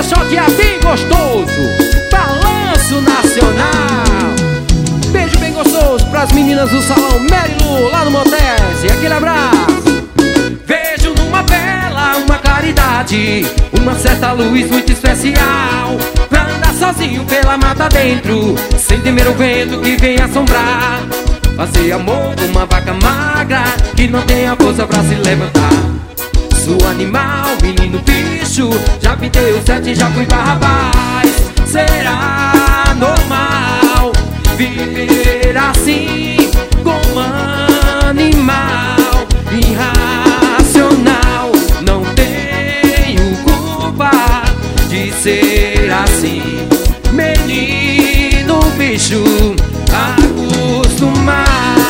shot é bem gostoso. Balanço nacional. Beijo bem gostoso pras meninas do salão Merilu, lá no Montese. Aquele abraço. Vejo numa vela uma claridade, uma certa luz muito especial, pra andar sozinho pela mata dentro, sem temer o vento que vem assombrar. Fazer amor com uma vaca magra que não tem a força pra se levantar. Sou animal, menino, bicho, já pintei o sete, já fui Barrabás. Será normal viver assim como animal irracional? Não tenho culpa de ser assim, menino, bicho, acostumado.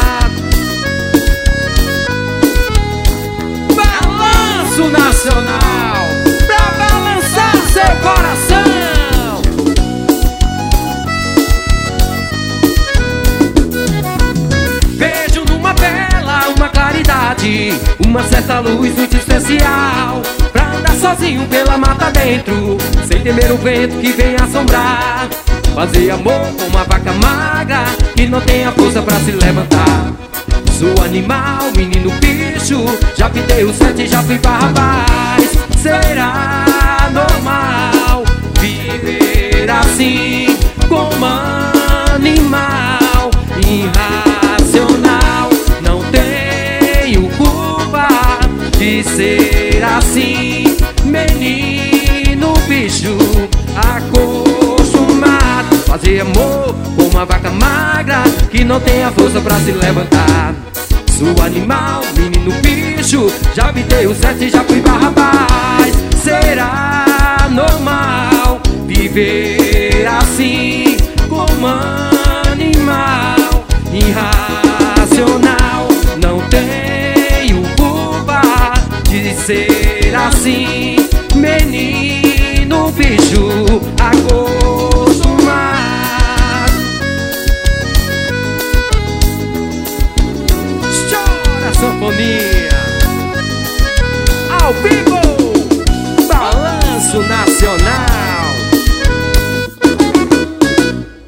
Balanço nacional pra balançar seu coração. Vejo numa vela uma claridade, uma certa luz muito especial, pra andar sozinho pela mata dentro, sem temer o vento que vem assombrar. Fazer amor com uma vaca magra que não tem a força pra se levantar. Sou animal, menino, bicho, já pintei o sete, já fui Barrabás. Será normal viver assim como animal irracional? Não tenho culpa de ser assim, menino, bicho, acostumado. Fazer amor com uma vaca magra que não tem a força pra se levantar. Sou animal, menino, bicho, já pintei o sete, já fui Barrabás. Será normal viver assim como animal irracional? Não tenho culpa de ser assim, menino, bicho, acostumado. Chora, sanfonia ao vivo, balanço nacional.